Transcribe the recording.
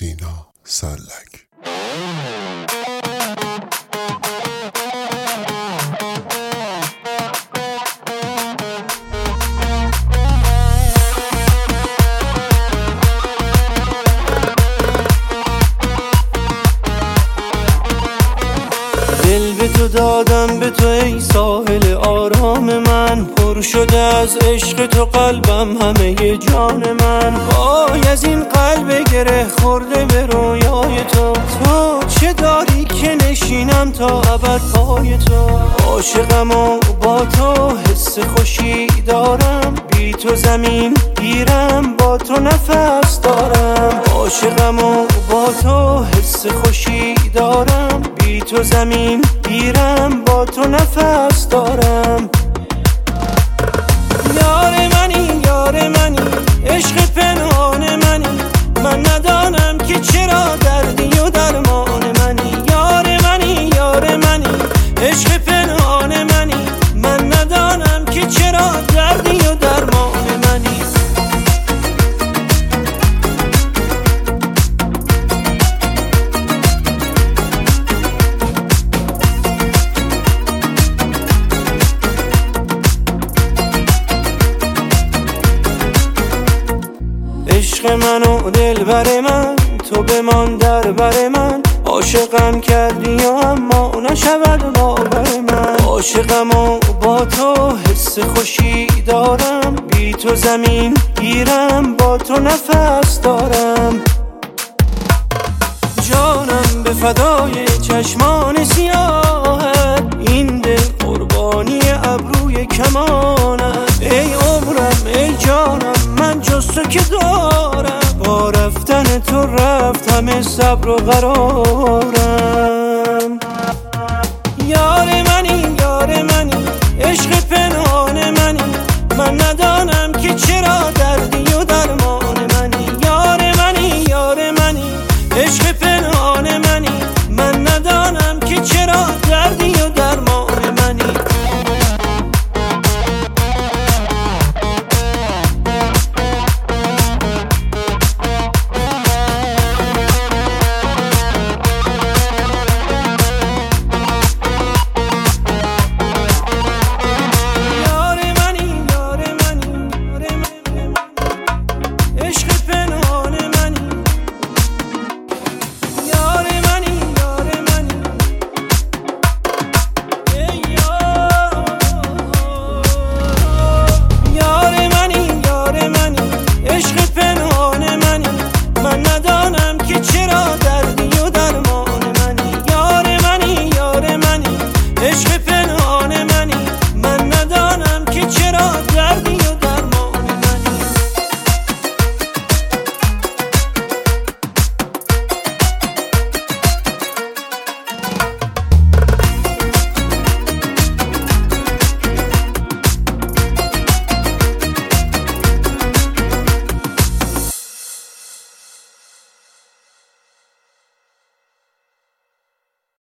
سینا سرلک. دل به تو دادم، به تو ای ساحل آرام من، پر شده از عشق تو قلبم، همه جان من. وای از این قلب گره خورده به رویای تو، تو چه داری که نشینم تا ابد پای تو. عاشقم و با تو حس خوشی دارم، بی تو زمین گیرم، با تو نفس دارم. عاشقم و با تو حس خوشی دارم، بی تو زمین گیرم، با تو نفس دارم. یار منی یار منی، عشق پنهان منی، من ندانم که چرا دردی و درمان منی. یار منی یار منی، عشق پنهان منی، من ندانم که چرا دردی و درمان منی. عشق من و دلبر من، تو بمان در بر من. عاشقم کردی و اما نشود باور من. عاشقم و با تو حس خوشی دارم، بی تو زمین گیرم، با تو نفس دارم. جانم به فدای چشمان سیاهت، این دل قربانی ابروی کمانت. ای عمرم ای جانم، من جز تو که دارم، با رفتن تو رفت همه صبر و قرارم.